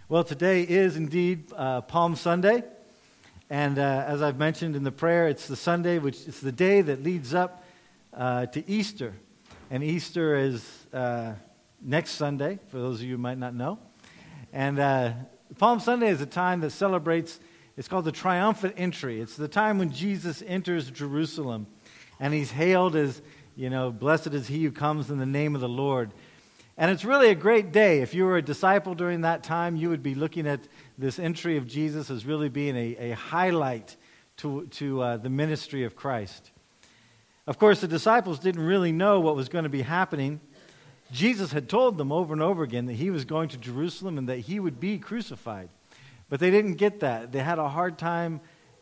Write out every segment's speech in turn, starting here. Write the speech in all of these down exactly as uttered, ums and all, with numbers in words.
Well, today is indeed uh, Palm Sunday, and uh, as I've mentioned in the prayer, it's the Sunday, which is the day that leads up uh, to Easter. And Easter is uh, next Sunday, for those of you who might not know. And uh, Palm Sunday is a time that celebrates, it's called the triumphant entry. It's the time when Jesus enters Jerusalem, and he's hailed as, you know, blessed is he who comes in the name of the Lord. And it's really a great day. If you were a disciple during that time, you would be looking at this entry of Jesus as really being a, a highlight to, to uh, the ministry of Christ. Of course, the disciples didn't really know what was going to be happening. Jesus had told them over and over again that he was going to Jerusalem and that he would be crucified. But they didn't get that. They had a hard time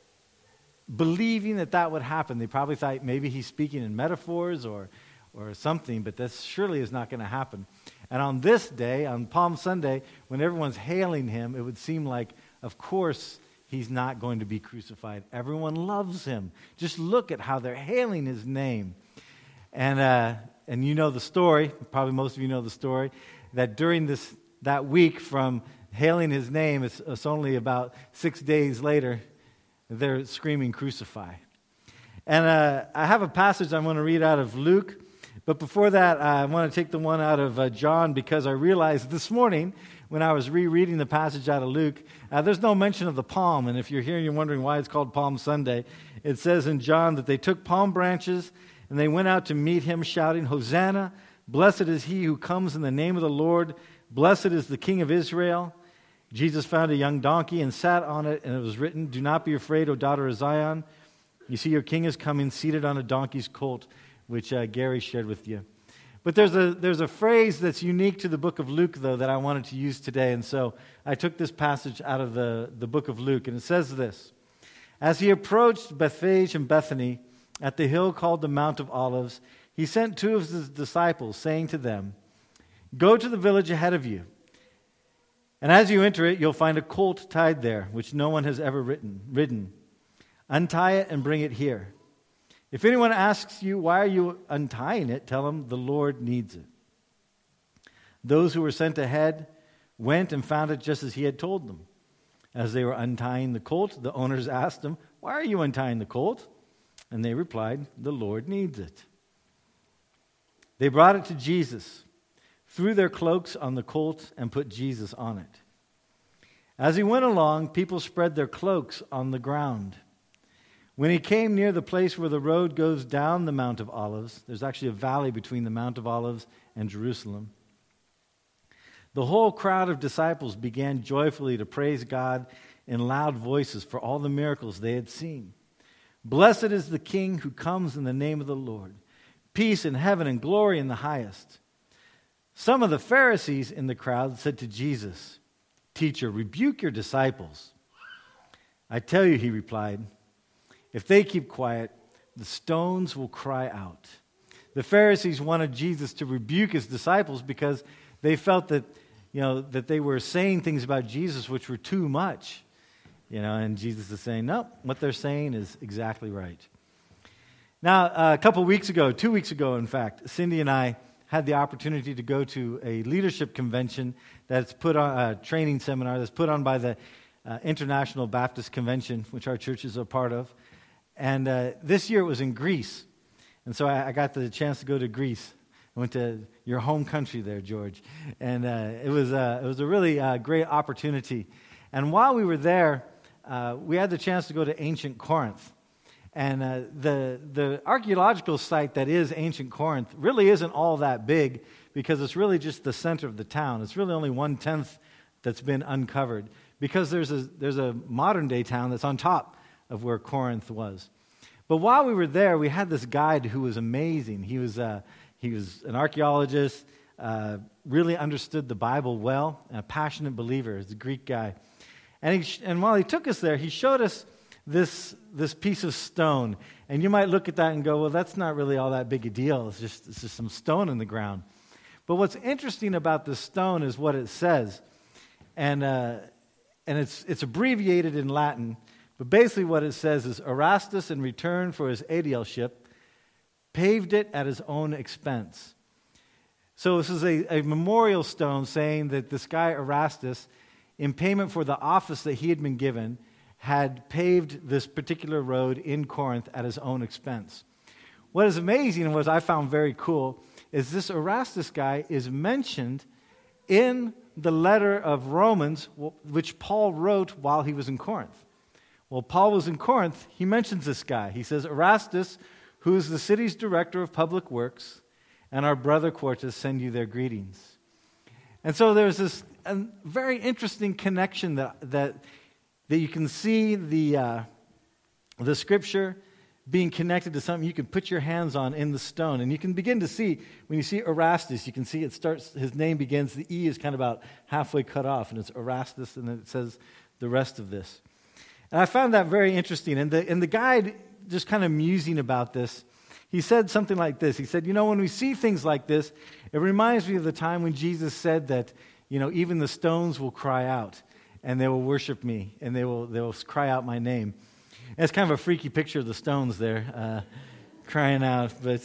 believing that that would happen. They probably thought maybe he's speaking in metaphors or or something, but this surely is not going to happen. And on this day, on Palm Sunday, when everyone's hailing him, it would seem like, of course, he's not going to be crucified. Everyone loves him. Just look at how they're hailing his name. And uh, and you know the story, probably most of you know the story, that during this that week from hailing his name, it's, it's only about six days later, they're screaming, "Crucify." And uh, I have a passage I'm going to read out of Luke. But before that, uh, I want to take the one out of uh, John, because I realized this morning when I was rereading the passage out of Luke, uh, there's no mention of the palm. And if you're here and you're wondering why it's called Palm Sunday, it says in John that they took palm branches and they went out to meet him shouting, "Hosanna, blessed is he who comes in the name of the Lord. Blessed is the King of Israel." Jesus found a young donkey and sat on it, and it was written, "Do not be afraid, O daughter of Zion. You see, your king is coming seated on a donkey's colt," which uh, Gary shared with you. But there's a there's a phrase that's unique to the book of Luke, though, that I wanted to use today. And so I took this passage out of the, the book of Luke, and it says this: "As he approached Bethphage and Bethany at the hill called the Mount of Olives, he sent two of his disciples, saying to them, 'Go to the village ahead of you, and as you enter it, you'll find a colt tied there, which no one has ever ridden. ridden. Untie it and bring it here. If anyone asks you, why are you untying it, tell him the Lord needs it.' Those who were sent ahead went and found it just as he had told them. As they were untying the colt, the owners asked them, 'Why are you untying the colt?' And they replied, 'The Lord needs it.' They brought it to Jesus, threw their cloaks on the colt, and put Jesus on it. As he went along, people spread their cloaks on the ground. When he came near the place where the road goes down the Mount of Olives," there's actually a valley between the Mount of Olives and Jerusalem, "the whole crowd of disciples began joyfully to praise God in loud voices for all the miracles they had seen. 'Blessed is the King who comes in the name of the Lord. Peace in heaven and glory in the highest.' Some of the Pharisees in the crowd said to Jesus, 'Teacher, rebuke your disciples.' 'I tell you,' he replied, 'if they keep quiet, the stones will cry out.'" The Pharisees wanted Jesus to rebuke his disciples because they felt that, you know, that they were saying things about Jesus which were too much. You know, and Jesus is saying, no, what they're saying is exactly right. Now, uh, a couple weeks ago, two weeks ago, in fact, Cindy and I had the opportunity to go to a leadership convention that's put on, a training seminar that's put on by the uh, International Baptist Convention, which our church is a part of. And uh, this year it was in Greece. And so I, I got the chance to go to Greece. I went to your home country there, George. And uh, it was uh, it was a really uh, great opportunity. And while we were there, uh, we had the chance to go to ancient Corinth. And uh, the the archaeological site that is ancient Corinth really isn't all that big, because it's really just the center of the town. It's really only one-tenth that's been uncovered, because there's a there's a modern-day town that's on top of where Corinth was. But while we were there, we had this guide who was amazing. He was uh, he was an archaeologist, uh, really understood the Bible well, and a passionate believer. He's a Greek guy. And he, and while he took us there, he showed us this this piece of stone. And you might look at that and go, well, that's not really all that big a deal. It's just it's just some stone in the ground. But what's interesting about this stone is what it says. And uh, and it's it's abbreviated in Latin. But basically what it says is, Erastus, in return for his aedileship, paved it at his own expense. So this is a, a memorial stone saying that this guy Erastus, in payment for the office that he had been given, had paved this particular road in Corinth at his own expense. What is amazing and what I found very cool is this Erastus guy is mentioned in the letter of Romans, which Paul wrote while he was in Corinth. Well, Paul was in Corinth, he mentions this guy. He says, Erastus, who is the city's director of public works, and our brother Quartus send you their greetings. And so there's this a very interesting connection that that, that you can see the, uh, the scripture being connected to something you can put your hands on in the stone. And you can begin to see, when you see Erastus, you can see it starts, his name begins, the E is kind of about halfway cut off, and it's Erastus, and then it says the rest of this. And I found that very interesting. And the, and the guide, just kind of musing about this, he said something like this. He said, you know, when we see things like this, it reminds me of the time when Jesus said that, you know, even the stones will cry out, and they will worship me, and they will, they will cry out my name. And it's kind of a freaky picture of the stones there, uh, crying out. But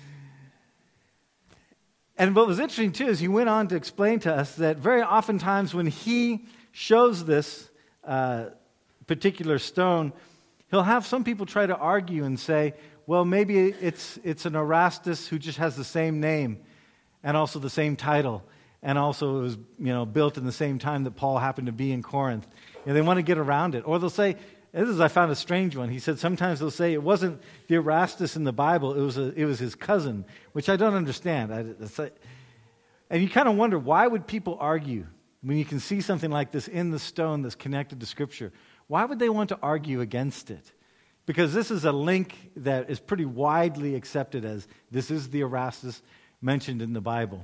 and what was interesting, too, is he went on to explain to us that very oftentimes when he shows this uh, particular stone, he'll have some people try to argue and say, well, maybe it's it's an Erastus who just has the same name and also the same title, and also it was, you know, built in the same time that Paul happened to be in Corinth. And they want to get around it. Or they'll say, this is, I found a strange one. He said sometimes they'll say it wasn't the Erastus in the Bible, it was a, it was his cousin, which I don't understand. I, it's like, and you kind of wonder, why would people argue when you can see something like this in the stone that's connected to Scripture? Why would they want to argue against it? Because this is a link that is pretty widely accepted as this is the Erastus mentioned in the Bible.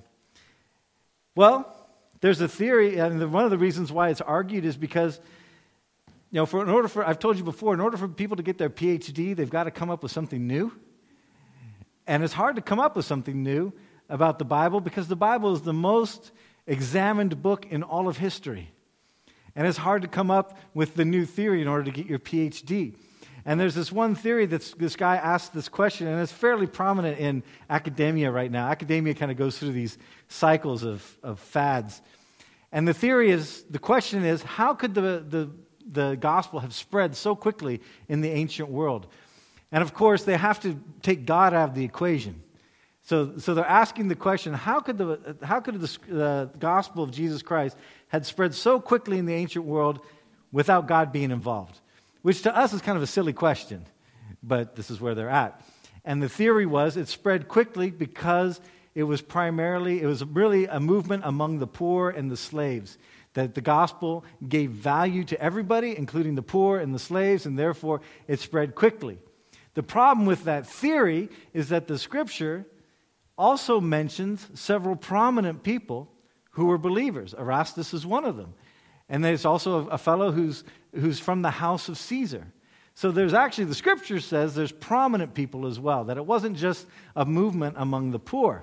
Well, there's a theory, and one of the reasons why it's argued is because, you know, for in order for I've told you before, in order for people to get their P H D, they've got to come up with something new. And it's hard to come up with something new about the Bible because the Bible is the most examined book in all of history. And it's hard to come up with the new theory in order to get your P H D. And there's this one theory that this guy asked this question, and it's fairly prominent in academia right now. Academia kind of goes through these cycles of, of fads. And the theory is, the question is, how could the, the, the gospel have spread so quickly in the ancient world? And of course, they have to take God out of the equation. So, so they're asking the question, how could the how could the uh, gospel of Jesus Christ had spread so quickly in the ancient world without God being involved? Which to us is kind of a silly question, but this is where they're at. And the theory was it spread quickly because it was primarily, it was really a movement among the poor and the slaves, that the gospel gave value to everybody, including the poor and the slaves, and therefore it spread quickly. The problem with that theory is that the Scripture also mentions several prominent people who were believers. Erastus is one of them. And there's also a fellow who's who's from the house of Caesar. So there's actually, the Scripture says there's prominent people as well, that it wasn't just a movement among the poor.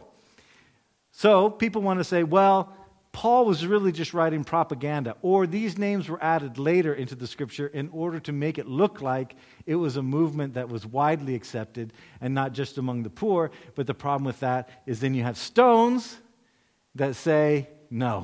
So people want to say, well, Paul was really just writing propaganda, or these names were added later into the Scripture in order to make it look like it was a movement that was widely accepted and not just among the poor. But the problem with that is then you have stones that say, no.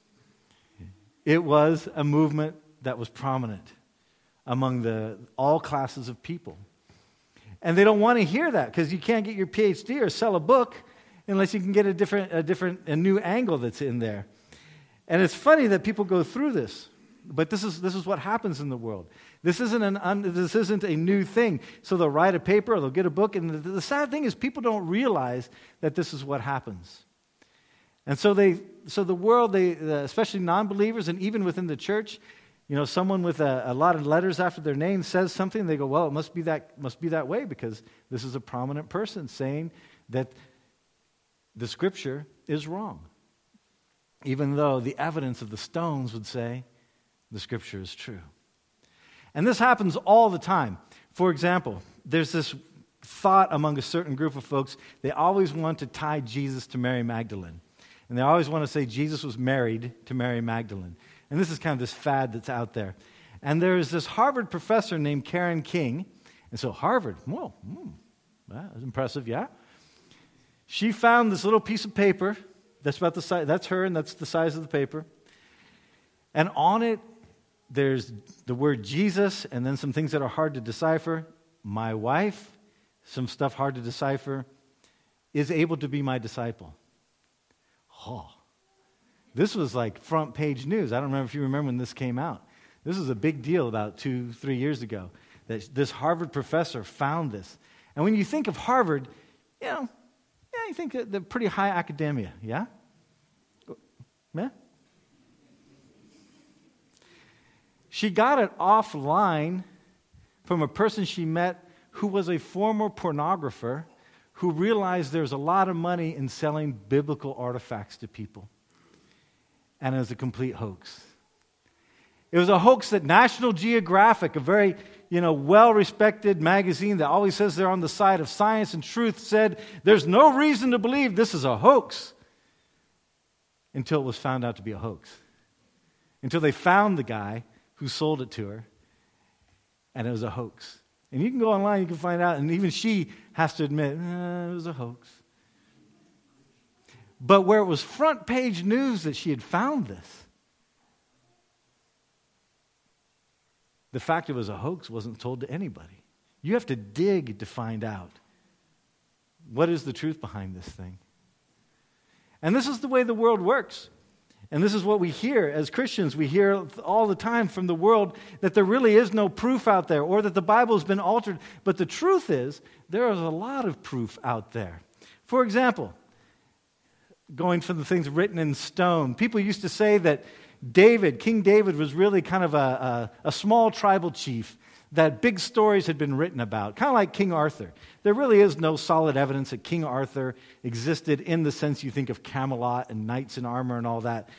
It was a movement that was prominent among the all classes of people. And they don't want to hear that because you can't get your P H D or sell a book unless you can get a different, a different, a new angle that's in there. And it's funny that people go through this, but this is this is what happens in the world. This isn't an un, this isn't a new thing. So they'll write a paper or they'll get a book, and the, the sad thing is people don't realize that this is what happens. And so they, so the world, they, especially non-believers, and even within the church, you know, someone with a, a lot of letters after their name says something, and they go, well, it must be that must be that way because this is a prominent person saying that the Scripture is wrong, even though the evidence of the stones would say the Scripture is true. And this happens all the time. For example, there's this thought among a certain group of folks, they always want to tie Jesus to Mary Magdalene. And they always want to say Jesus was married to Mary Magdalene. And this is kind of this fad that's out there. And there's this Harvard professor named Karen King. And so Harvard, whoa, mm, that was impressive, yeah. She found this little piece of paper that's about the size, that's her and that's the size of the paper. And on it, there's the word Jesus, and then some things that are hard to decipher. My wife, some stuff hard to decipher, is able to be my disciple. Oh, this was like front page news. I don't remember if you remember when this came out. This was a big deal about two, three years ago, that this Harvard professor found this. And when you think of Harvard, you know, yeah, you think they're pretty high academia, yeah? Yeah? She got it offline from a person she met who was a former pornographer who realized there's a lot of money in selling biblical artifacts to people. And it was a complete hoax. It was a hoax that National Geographic, a very, you know, well-respected magazine that always says they're on the side of science and truth, said there's no reason to believe this is a hoax until it was found out to be a hoax. Until they found the guy who sold it to her, and it was a hoax. And you can go online, you can find out, and even she has to admit, eh, it was a hoax. But where it was front page news that she had found this, the fact it was a hoax wasn't told to anybody. You have to dig to find out what is the truth behind this thing. And this is the way the world works. And this is what we hear as Christians. We hear all the time from the world that there really is no proof out there, or that the Bible has been altered. But the truth is, there is a lot of proof out there. For example, going from the things written in stone, people used to say that David, King David, was really kind of a, a, a small tribal chief that big stories had been written about, kind of like King Arthur. There really is no solid evidence that King Arthur existed in the sense you think of Camelot and knights in armor and all that.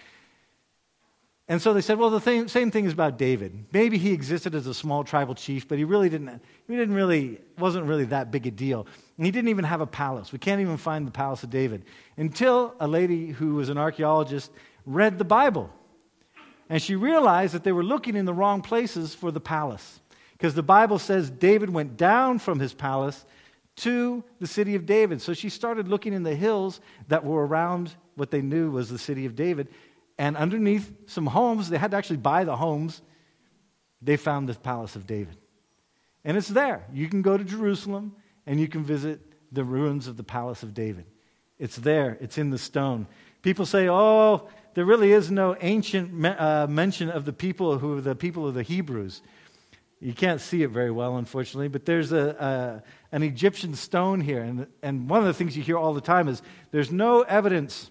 And so they said, well, the thing, same thing is about David. Maybe he existed as a small tribal chief, but he really didn't, he didn't really, wasn't really that big a deal. And he didn't even have a palace. We can't even find the palace of David until a lady who was an archaeologist read the Bible. And she realized that they were looking in the wrong places for the palace. Because the Bible says David went down from his palace to the city of David. So she started looking in the hills that were around what they knew was the city of David. And underneath some homes, they had to actually buy the homes, they found the palace of David. And it's there. You can go to Jerusalem and you can visit the ruins of the palace of David. It's there. It's in the stone. People say, oh, there really is no ancient uh, mention of the people who are the people of the Hebrews. You can't see it very well, unfortunately, but there's a, a an Egyptian stone here. And, and one of the things you hear all the time is there's no evidence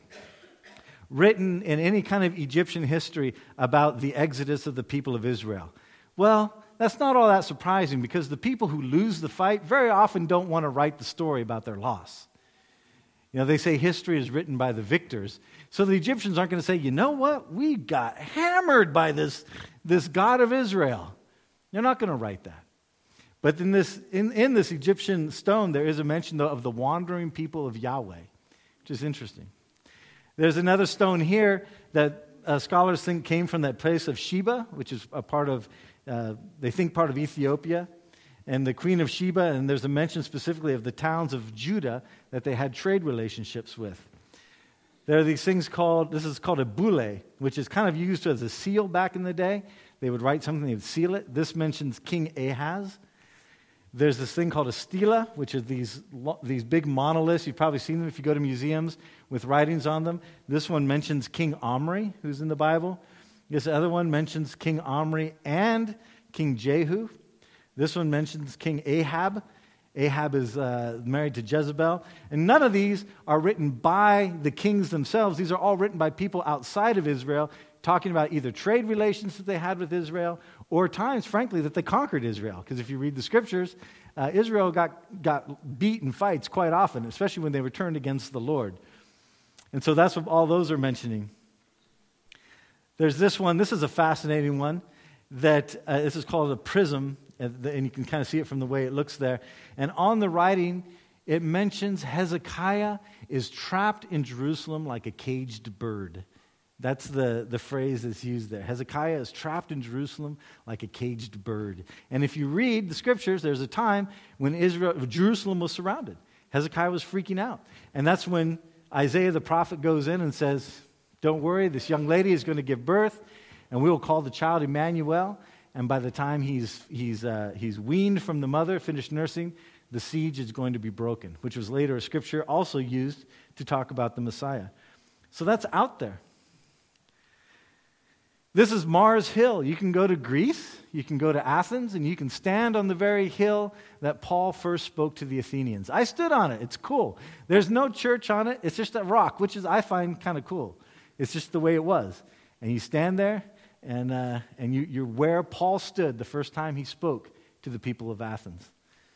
written in any kind of Egyptian history about the exodus of the people of Israel. Well, that's not all that surprising, because the people who lose the fight very often don't want to write the story about their loss. You know, they say history is written by the victors. So the Egyptians aren't going to say, you know what, we got hammered by this, this God of Israel. They're not going to write that. But in this, in, in this Egyptian stone, there is a mention of the wandering people of Yahweh, which is interesting. There's another stone here that uh, scholars think came from that place of Sheba, which is a part of, uh, they think part of Ethiopia, and the queen of Sheba, and there's a mention specifically of the towns of Judah that they had trade relationships with. There are these things called, this is called a boule, which is kind of used as a seal back in the day. They would write something, they would seal it. This mentions King Ahaz. There's this thing called a stela, which are these, these big monoliths. You've probably seen them if you go to museums with writings on them. This one mentions King Omri, who's in the Bible. This other one mentions King Omri and King Jehu. This one mentions King Ahab. Ahab is uh, married to Jezebel. And none of these are written by the kings themselves. These are all written by people outside of Israel, talking about either trade relations that they had with Israel, or times, frankly, that they conquered Israel. Because if you read the scriptures, uh, Israel got, got beat in fights quite often, especially when they returned against the Lord. And so that's what all those are mentioning. There's this one. This is a fascinating one. That uh, this is called a prism, and you can kind of see it from the way it looks there. And on the writing, it mentions Hezekiah is trapped in Jerusalem like a caged bird. That's the, the phrase that's used there. Hezekiah is trapped in Jerusalem like a caged bird. And if you read the scriptures, there's a time when Israel, Jerusalem was surrounded. Hezekiah was freaking out. And that's when Isaiah the prophet goes in and says, don't worry, this young lady is going to give birth. and we will call the child Emmanuel. And by the time he's, he's, uh, he's weaned from the mother, finished nursing, the siege is going to be broken, which was later a scripture also used to talk about the Messiah. So that's out there. This is Mars Hill. You can go to Greece, you can go to Athens, and you can stand on the very hill that Paul first spoke to the Athenians. I stood on it. It's cool. There's no church on it. It's just a rock, which is I find kind of cool. It's just the way it was. And you stand there, and uh, and you, you're where Paul stood the first time he spoke to the people of Athens.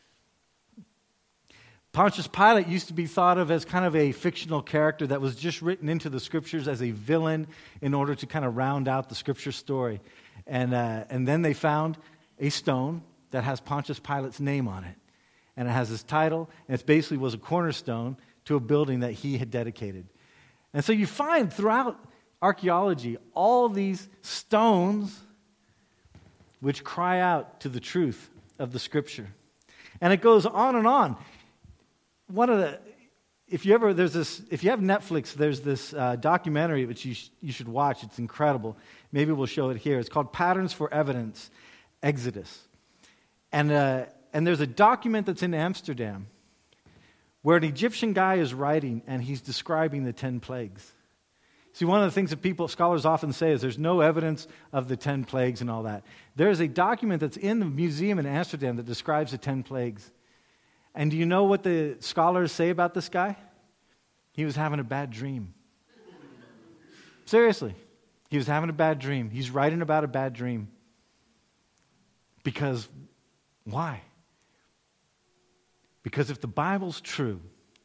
Pontius Pilate used to be thought of as kind of a fictional character that was just written into the scriptures as a villain in order to kind of round out the scripture story. And, uh, and then they found a stone that has Pontius Pilate's name on it. And it has his title, and it basically was a cornerstone to a building that he had dedicated. And so you find throughout archaeology all these stones which cry out to the truth of the scripture. And it goes on and on. One of the, if you ever, there's this, if you have Netflix, there's this uh, documentary which you, sh- you should watch. It's incredible. Maybe we'll show it here. It's called Patterns for Evidence, Exodus. And, uh, and there's a document that's in Amsterdam where an Egyptian guy is writing and he's describing the ten plagues. See, one of the things that people, scholars often say is there's no evidence of the ten plagues and all that. There's a document that's in the museum in Amsterdam that describes the ten plagues. And do you know what the scholars say about this guy? He was having a bad dream. Seriously. He was having a bad dream. He's writing about a bad dream. Because, why? Because if the Bible's true,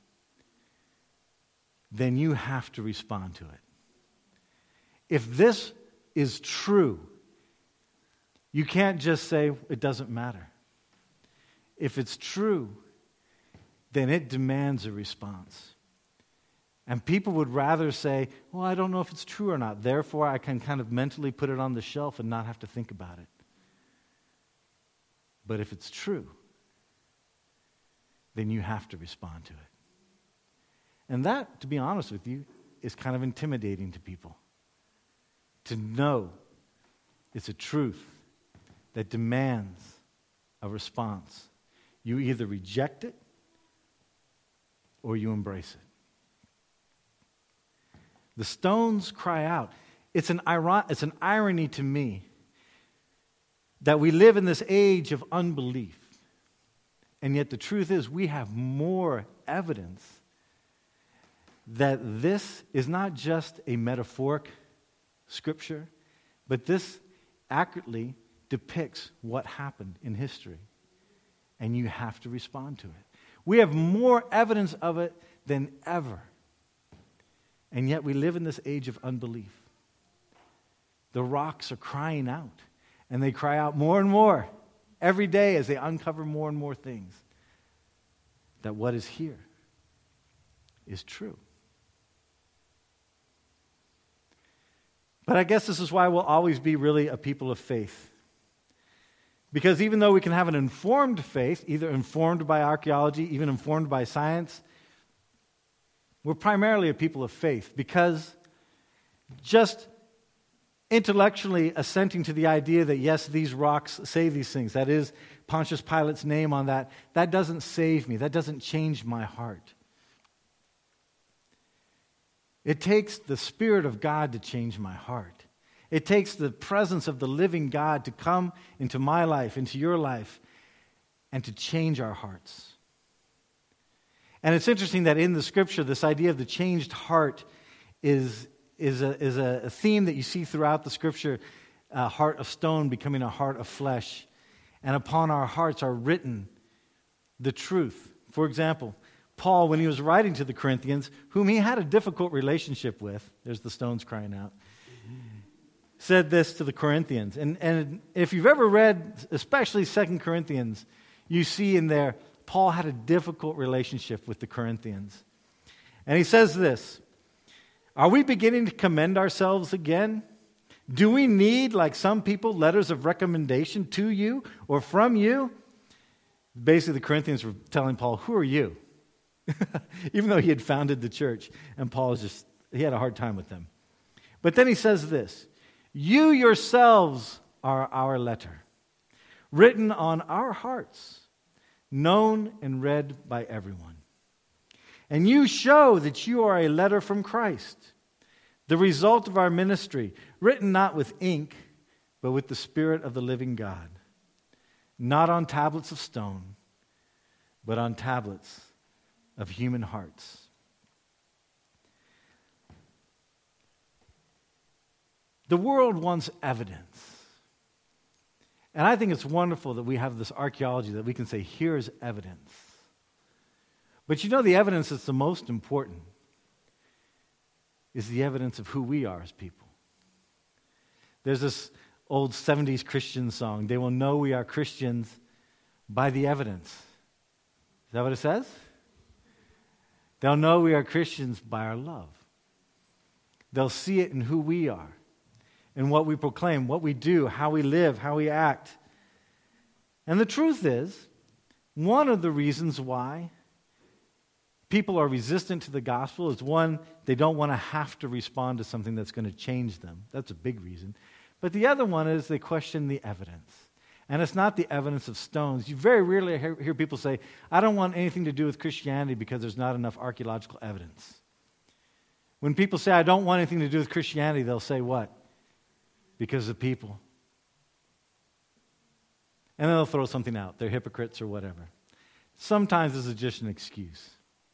then you have to respond to it. If this is true, you can't just say, it doesn't matter. If it's true, then it demands a response. And people would rather say, well, I don't know if it's true or not. Therefore, I can kind of mentally put it on the shelf and not have to think about it. But if it's true, then you have to respond to it. And that, to be honest with you, is kind of intimidating to people. To know it's a truth that demands a response. You either reject it or you embrace it. The stones cry out. It's an, iron, it's an irony to me that we live in this age of unbelief. And yet the truth is we have more evidence that this is not just a metaphoric scripture, but this accurately depicts what happened in history. And you have to respond to it. We have more evidence of it than ever. And yet we live in this age of unbelief. The rocks are crying out. And they cry out more and more every day as they uncover more and more things. That what is here is true. But I guess this is why we'll always be really a people of faith. Because even though we can have an informed faith, either informed by archaeology, even informed by science, we're primarily a people of faith. Because just intellectually assenting to the idea that, yes, these rocks say these things, that is Pontius Pilate's name on that, that doesn't save me. That doesn't change my heart. It takes the Spirit of God to change my heart. It takes the presence of the living God to come into my life, into your life, and to change our hearts. And it's interesting that in the Scripture, this idea of the changed heart is, is, a, is a theme that you see throughout the Scripture, a heart of stone becoming a heart of flesh. And upon our hearts are written the truth. For example, Paul, when he was writing to the Corinthians, whom he had a difficult relationship with, there's the stones crying out, said this to the Corinthians. And, and if you've ever read, especially Second Corinthians, you see in there, Paul had a difficult relationship with the Corinthians. And he says this, are we beginning to commend ourselves again? Do we need, like some people, letters of recommendation to you or from you? Basically, the Corinthians were telling Paul, who are you? Even though he had founded the church. And Paul was just, he had a hard time with them. But then he says this, You yourselves are our letter, written on our hearts, known and read by everyone. And you show that you are a letter from Christ, the result of our ministry, written not with ink, but with the Spirit of the living God, not on tablets of stone, but on tablets of human hearts. The world wants evidence. And I think it's wonderful that we have this archaeology that we can say, here's evidence. But you know, the evidence that's the most important is the evidence of who we are as people. There's this old seventies Christian song, they will know we are Christians by the evidence. Is that what it says? They'll know we are Christians by our love. They'll see it in who we are, in what we proclaim, what we do, how we live, how we act. And the truth is, one of the reasons why people are resistant to the gospel is, one, they don't want to have to respond to something that's going to change them. That's a big reason. But the other one is they question the evidence. And it's not the evidence of stones. You very rarely hear, hear people say, I don't want anything to do with Christianity because there's not enough archaeological evidence. When people say, I don't want anything to do with Christianity, they'll say what? Because of people. And then they'll throw something out. They're hypocrites or whatever. Sometimes this is just an excuse.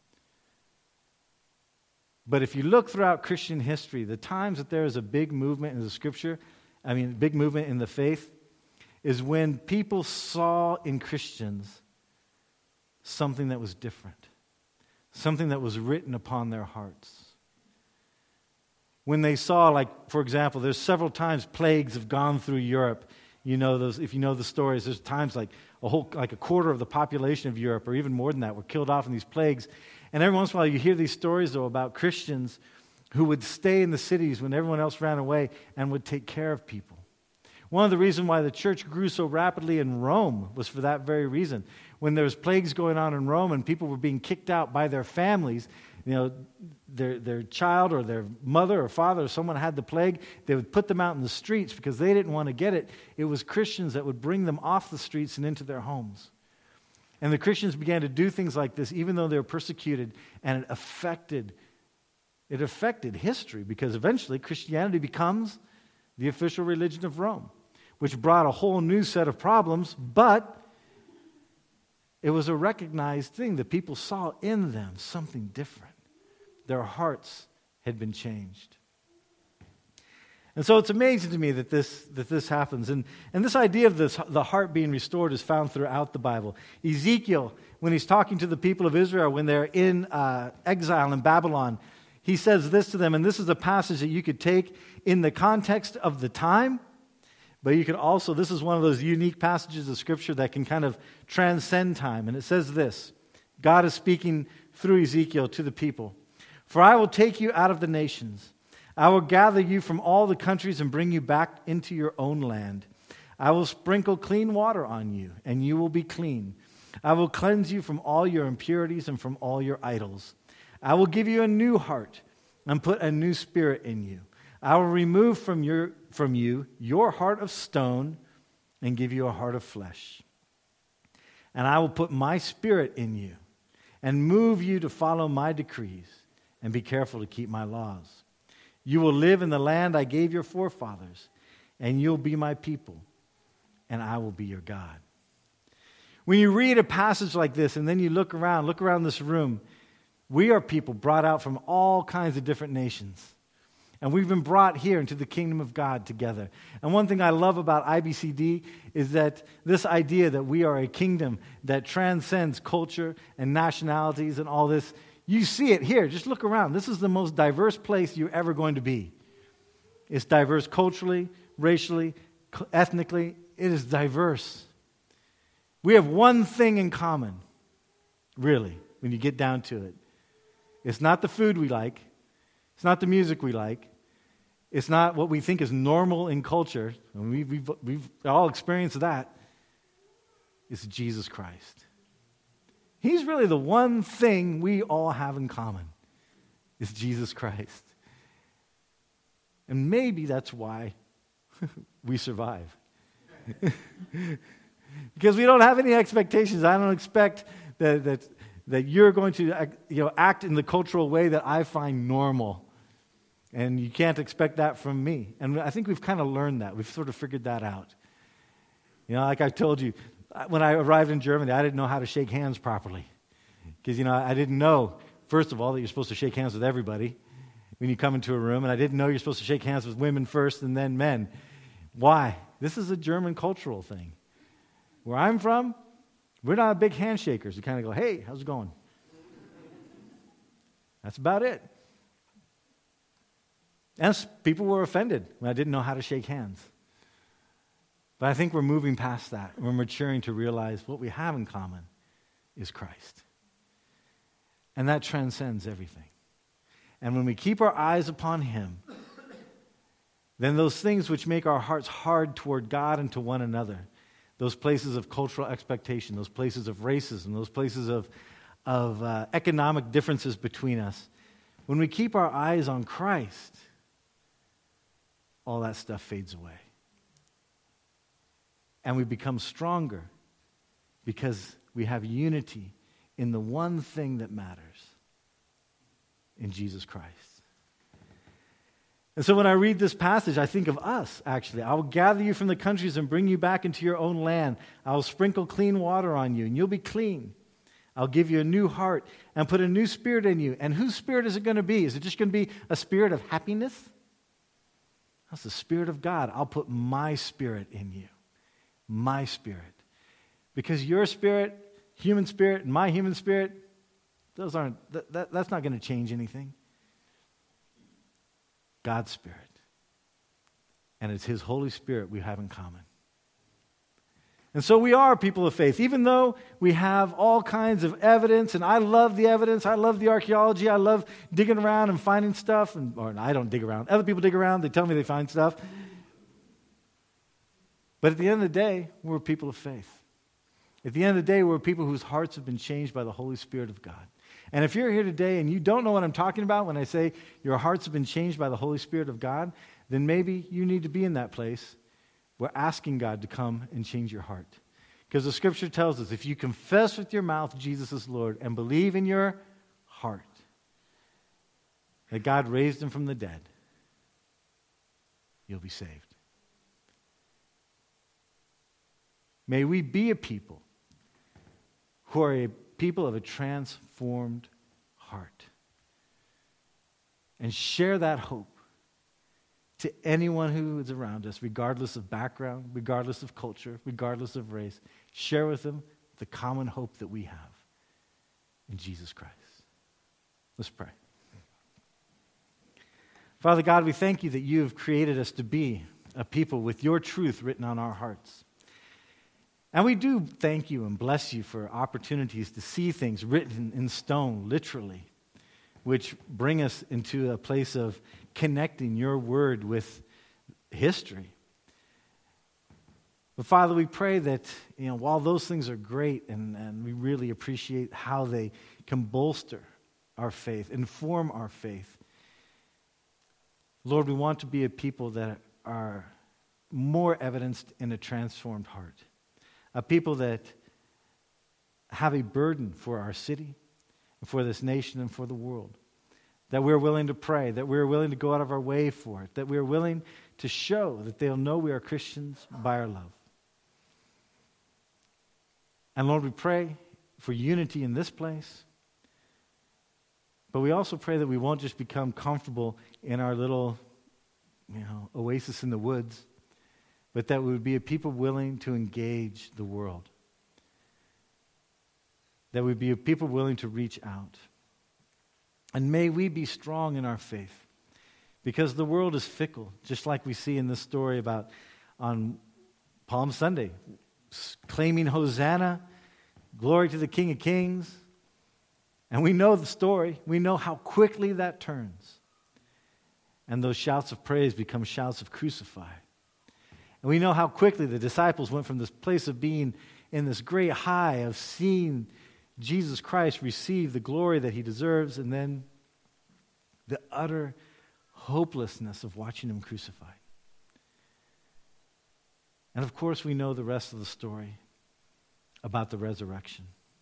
But if you look throughout Christian history, the times that there is a big movement in the Scripture, I mean, big movement in the faith, is when people saw in Christians something that was different, something that was written upon their hearts. When they saw, like, for example, there's several times plagues have gone through Europe. You know those, if you know the stories, there's times like a whole, like a quarter of the population of Europe, or even more than that, were killed off in these plagues. And every once in a while you hear these stories, though, about Christians who would stay in the cities when everyone else ran away and would take care of people. One of the reasons why the church grew so rapidly in Rome was for that very reason. When there was plagues going on in Rome and people were being kicked out by their families, you know, their, their child or their mother or father or someone had the plague, they would put them out in the streets because they didn't want to get it. It was Christians that would bring them off the streets and into their homes. And the Christians began to do things like this even though they were persecuted, and it affected, it affected history, because eventually Christianity becomes the official religion of Rome, which brought a whole new set of problems, but it was a recognized thing that people saw in them something different. Their hearts had been changed. And so it's amazing to me that this, that this happens. And, and this idea of this, the heart being restored is found throughout the Bible. Ezekiel, when he's talking to the people of Israel when they're in uh, exile in Babylon, he says this to them, and this is a passage that you could take in the context of the time, but you could also, this is one of those unique passages of Scripture that can kind of transcend time. And it says this, God is speaking through Ezekiel to the people. For I will take you out of the nations. I will gather you from all the countries and bring you back into your own land. I will sprinkle clean water on you, and you will be clean. I will cleanse you from all your impurities and from all your idols. I will give you a new heart and put a new spirit in you. I will remove from your from you your heart of stone and give you a heart of flesh. And I will put my spirit in you and move you to follow my decrees and be careful to keep my laws. You will live in the land I gave your forefathers, and you'll be my people, and I will be your God. When you read a passage like this and then you look around, look around this room, we are people brought out from all kinds of different nations. And we've been brought here into the kingdom of God together. And one thing I love about I B C D is that this idea that we are a kingdom that transcends culture and nationalities and all this, you see it here. Just look around. This is the most diverse place you're ever going to be. It's diverse culturally, racially, ethnically. It is diverse. We have one thing in common, really, when you get down to it. It's not the food we like. It's not the music we like. It's not what we think is normal in culture. And we, we've, we've all experienced that. It's Jesus Christ. He's really the one thing we all have in common. It's Jesus Christ. And maybe that's why we survive. Because we don't have any expectations. I don't expect that, that, that you're going to you know, act in the cultural way that I find normal. And you can't expect that from me. And I think we've kind of learned that. We've sort of figured that out. You know, like I told you, when I arrived in Germany, I didn't know how to shake hands properly. Because, you know, I didn't know, first of all, that you're supposed to shake hands with everybody when you come into a room. And I didn't know you're supposed to shake hands with women first and then men. Why? This is a German cultural thing. Where I'm from, we're not big handshakers. We kind of go, hey, how's it going? That's about it. And people were offended when I didn't know how to shake hands. But I think we're moving past that. We're maturing to realize what we have in common is Christ. And that transcends everything. And when we keep our eyes upon Him, then those things which make our hearts hard toward God and to one another, those places of cultural expectation, those places of racism, those places of, of uh, economic differences between us, when we keep our eyes on Christ, all that stuff fades away. And we become stronger because we have unity in the one thing that matters, in Jesus Christ. And so when I read this passage, I think of us, actually. I will gather you from the countries and bring you back into your own land. I will sprinkle clean water on you, and you'll be clean. I'll give you a new heart and put a new spirit in you. And whose spirit is it going to be? Is it just going to be a spirit of happiness? That's the Spirit of God. I'll put my spirit in you. My spirit. Because your spirit, human spirit, and my human spirit, those aren't, that, that, that's not going to change anything. God's Spirit. And it's His Holy Spirit we have in common. And so we are people of faith, even though we have all kinds of evidence, and I love the evidence, I love the archaeology, I love digging around and finding stuff, and, or I don't dig around, other people dig around, they tell me they find stuff. But at the end of the day, we're people of faith. At the end of the day, we're people whose hearts have been changed by the Holy Spirit of God. And if you're here today and you don't know what I'm talking about when I say your hearts have been changed by the Holy Spirit of God, then maybe you need to be in that place. We're asking God to come and change your heart. Because the Scripture tells us if you confess with your mouth Jesus is Lord and believe in your heart that God raised Him from the dead, you'll be saved. May we be a people who are a people of a transformed heart and share that hope to anyone who is around us, regardless of background, regardless of culture, regardless of race. Share with them the common hope that we have in Jesus Christ. Let's pray. Father God, we thank you that you have created us to be a people with your truth written on our hearts. And we do thank you and bless you for opportunities to see things written in stone, literally, which bring us into a place of connecting your word with history. But Father, we pray that, you know, while those things are great and, and we really appreciate how they can bolster our faith, inform our faith, Lord, we want to be a people that are more evidenced in a transformed heart. A people that have a burden for our city, for this nation, and for the world. That we're willing to pray, that we're willing to go out of our way for it, that we're willing to show that they'll know we are Christians by our love. And Lord, we pray for unity in this place, but we also pray that we won't just become comfortable in our little, you know, oasis in the woods, but that we would be a people willing to engage the world. That we'd be a people willing to reach out. And may we be strong in our faith, because the world is fickle, just like we see in this story about on Palm Sunday, claiming Hosanna, glory to the King of Kings. And we know the story. We know how quickly that turns. And those shouts of praise become shouts of crucify. And we know how quickly the disciples went from this place of being in this great high of seeing Jesus Christ receive the glory that He deserves, and then the utter hopelessness of watching Him crucified. And of course, we know the rest of the story about the resurrection.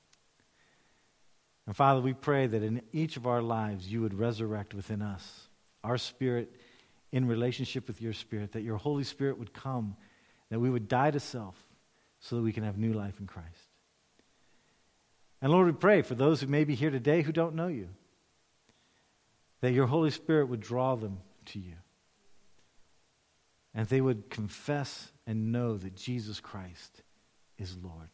And Father, we pray that in each of our lives, you would resurrect within us, our spirit in relationship with your Spirit, that your Holy Spirit would come, that we would die to self so that we can have new life in Christ. And Lord, we pray for those who may be here today who don't know you, that your Holy Spirit would draw them to you, and they would confess and know that Jesus Christ is Lord.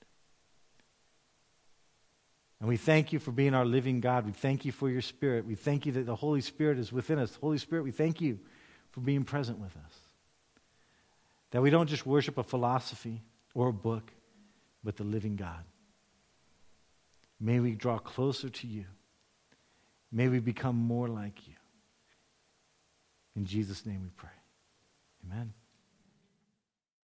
And we thank you for being our living God. We thank you for your Spirit. We thank you that the Holy Spirit is within us. Holy Spirit, we thank you for being present with us. That we don't just worship a philosophy or a book, but the living God. May we draw closer to you. May we become more like you. In Jesus' name we pray. Amen.